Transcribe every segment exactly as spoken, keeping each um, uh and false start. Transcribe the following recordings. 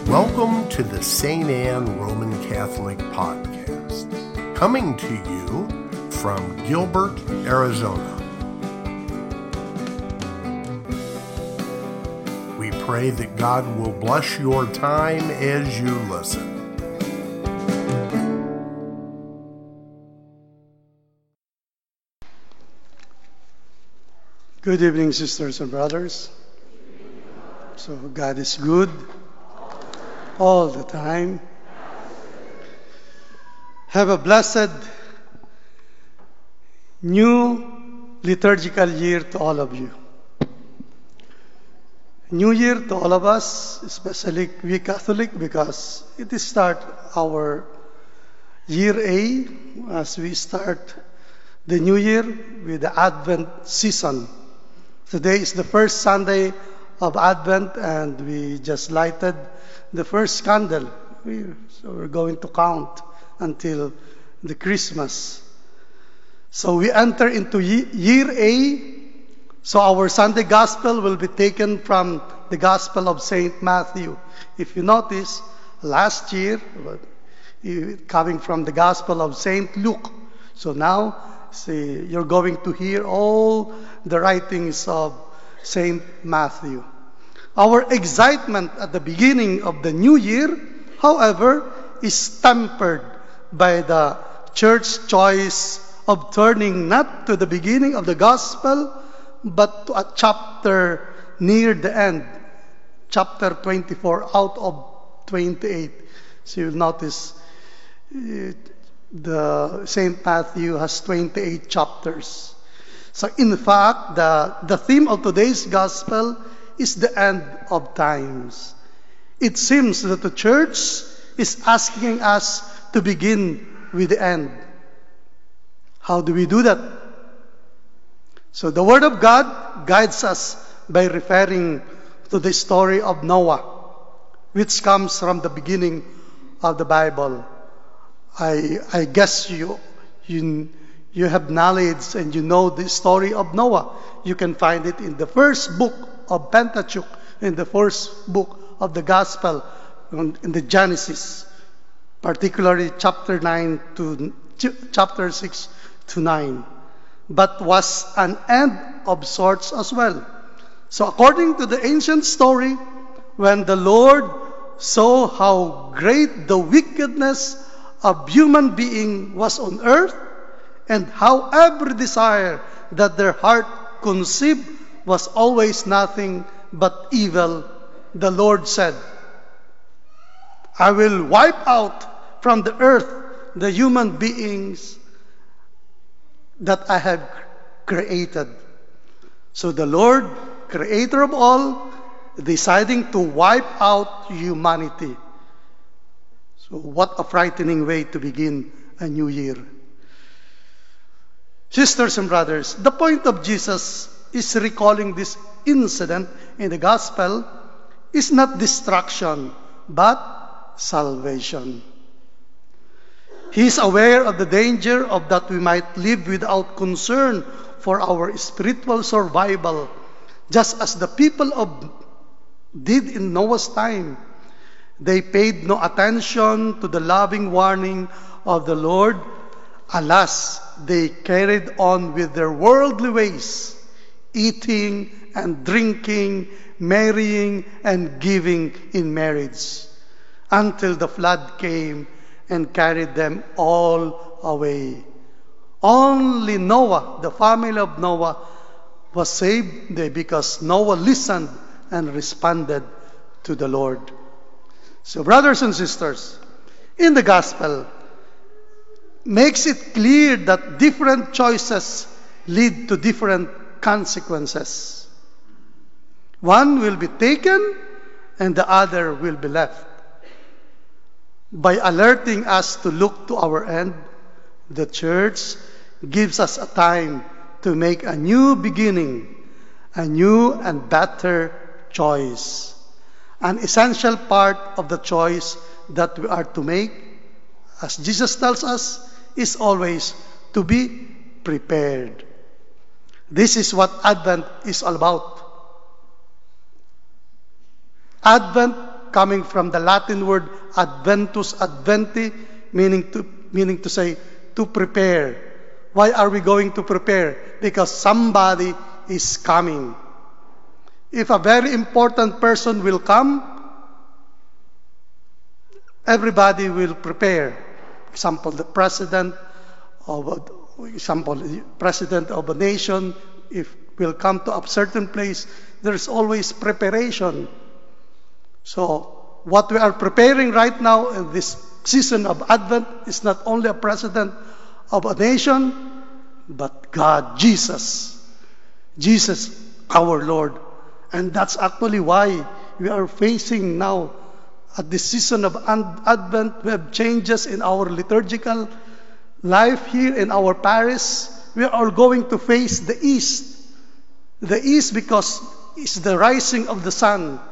Welcome to the Saint Anne Roman Catholic Podcast, coming to you from Gilbert, Arizona. We pray that God will bless your time as you listen. Good evening, sisters and brothers. So God is good all the time. Have a blessed new liturgical year to all of you. New year to all of us, especially we Catholic, because it is start our year A as we start the new year with the Advent season. Today is the first Sunday of Advent, and we just lighted the first candle. We, so we're going to count until the Christmas. So we enter into year A. So our Sunday Gospel will be taken from the Gospel of Saint Matthew. If you notice, last year, coming from the Gospel of Saint Luke. So now, see, you're going to hear all the writings of Saint Matthew. Our excitement at the beginning of the new year, however, is tempered by the church's choice of turning not to the beginning of the gospel, but to a chapter near the end, chapter twenty-four out of twenty-eight. So you'll notice uh, the Saint Matthew has twenty-eight chapters. So in fact, the, the theme of today's gospel is the end of times. It seems that the church is asking us to begin with the end. How do we do that? So the Word of God guides us by referring to the story of Noah, which comes from the beginning of the Bible. I, I guess you, you, you have knowledge and you know the story of Noah. You can find it in the first book of Pentateuch, in the first book of the Gospel, in the Genesis, particularly chapter nine to chapter six to nine. But was an end of sorts as well. So according to the ancient story, when the Lord saw how great the wickedness of human being was on earth, and how every desire that their heart conceived was always nothing but evil, the Lord said, I will wipe out from the earth the human beings that I have created. So the Lord, creator of all, deciding to wipe out humanity. So what a frightening way to begin a new year. Sisters and brothers, the point of Jesus is recalling this incident in the gospel is not destruction, but salvation. He is aware of the danger of that we might live without concern for our spiritual survival, just as the people of did in Noah's time. They paid no attention to the loving warning of the Lord. Alas, they carried on with their worldly ways, eating and drinking, marrying and giving in marriage, until the flood came and carried them all away. Only Noah, the family of Noah, was saved because Noah listened and responded to the Lord. So brothers and sisters, in the gospel, makes it clear that different choices lead to different consequences. One will be taken and the other will be left. By alerting us to look to our end, the church gives us a time to make a new beginning, a new and better choice. An essential part of the choice that we are to make, as Jesus tells us, is always to be prepared. This is what Advent is all about. Advent coming from the Latin word adventus adventi, meaning to, meaning to say to prepare. Why are we going to prepare? Because somebody is coming. If a very important person will come, everybody will prepare. Example, the president of a, example, the president of a nation, if will come to a certain place, there's always preparation. So what we are preparing right now in this season of Advent is not only a president of a nation, but God, Jesus. Jesus, our Lord. And that's actually why we are facing now, at this season of Advent, we have changes in our liturgical life here in our parish. We are going to face the East. The East because it's the rising of the sun.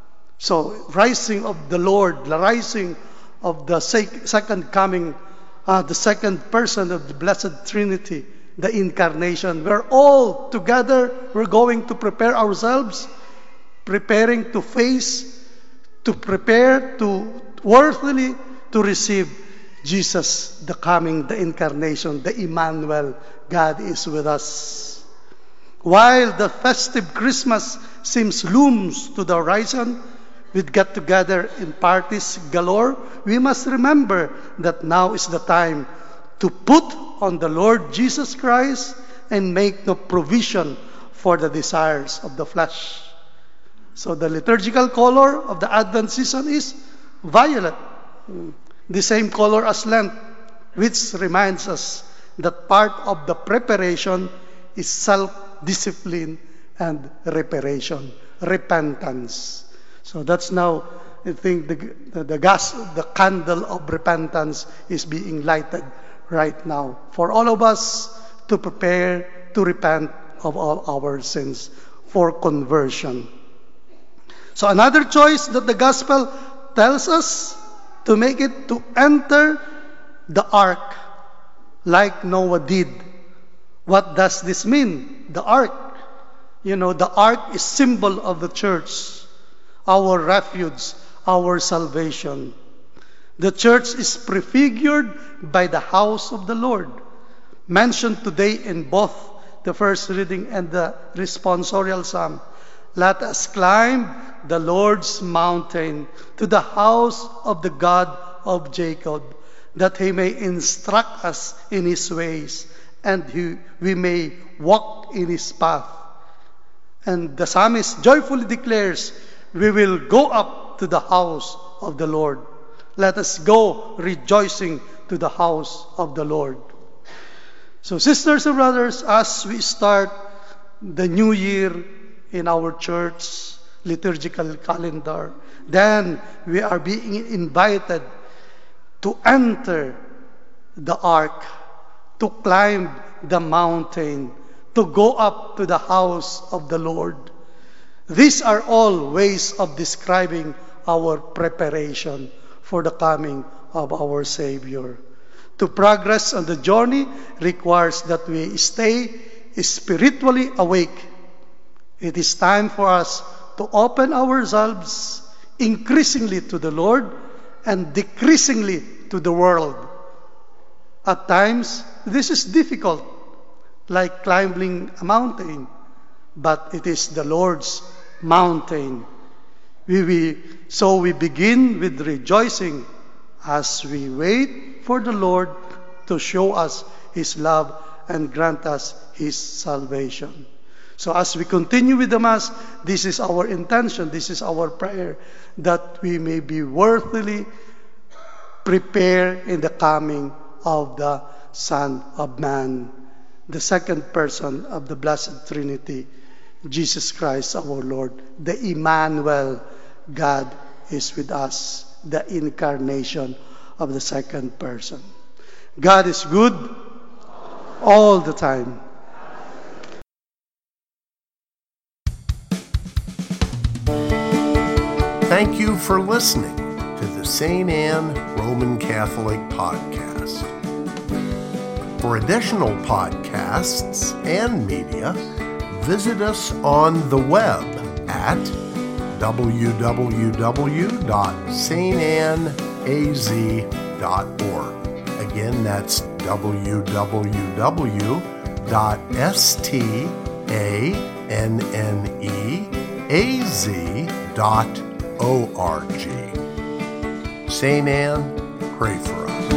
So, rising of the Lord, the rising of the second coming, uh, the second person of the Blessed Trinity, the Incarnation. We're all together, we're going to prepare ourselves, preparing to face, to prepare to worthily to receive Jesus, the coming, the Incarnation, the Emmanuel. God is with us. While the festive Christmas seems looms to the horizon, we'd get together in parties galore, we must remember that now is the time to put on the Lord Jesus Christ and make no provision for the desires of the flesh. So the liturgical color of the Advent season is violet, the same color as Lent, which reminds us that part of the preparation is self-discipline and reparation, repentance. So that's now, I think, the, the, the gas, the candle of repentance is being lighted right now for all of us to prepare to repent of all our sins for conversion. So another choice that the gospel tells us to make it to enter the ark like Noah did. What does this mean? The ark. You know, the ark is symbol of the church, our refuge, our salvation. The church is prefigured by the house of the Lord, mentioned today in both the first reading and the responsorial psalm. Let us climb the Lord's mountain to the house of the God of Jacob, that he may instruct us in his ways, and he, we may walk in his path. And the psalmist joyfully declares, we will go up to the house of the Lord. Let us go rejoicing to the house of the Lord. So sisters and brothers, as we start the new year in our church liturgical calendar, then we are being invited to enter the ark, to climb the mountain, to go up to the house of the Lord. These are all ways of describing our preparation for the coming of our Savior. To progress on the journey requires that we stay spiritually awake. It is time for us to open ourselves increasingly to the Lord and decreasingly to the world. At times, this is difficult, like climbing a mountain, but it is the Lord's mountain. We, we, so we begin with rejoicing as we wait for the Lord to show us His love and grant us His salvation. So as we continue with the Mass, this is our intention, this is our prayer, that we may be worthily prepared in the coming of the Son of Man, the second person of the Blessed Trinity, Jesus Christ our Lord, the Emmanuel, God is with us, the incarnation of the second person. God is good all the time. Thank you for listening to the Saint Anne Roman Catholic Podcast. For additional podcasts and media, visit us on the web at w w w dot saint ann a z dot org. Again, that's w w w dot saint ann a z dot org. Saint Anne, pray for us.